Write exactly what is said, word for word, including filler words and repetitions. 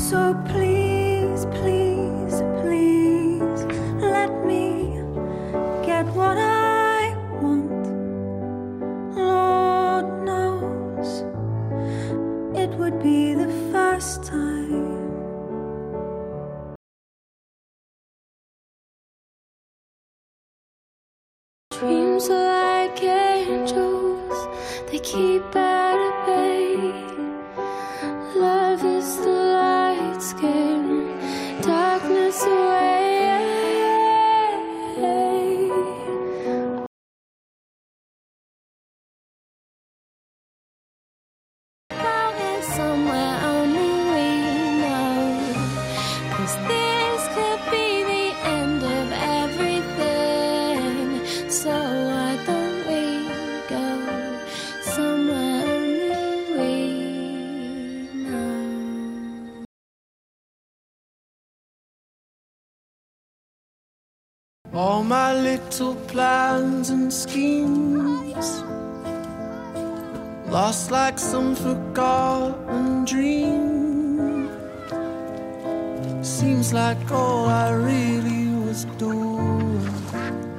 So please, please, please let me get what I want. Lord knows it would be the first time. Dreams are like angels, they keep at a bay. Love is the light skin, darkness away. Out in somewhere only we know, 'cause this could be the end of everything. So why don't we go somewhere only we know? All my little plans and schemes lost like some forgotten dream. Seems like all I really was doing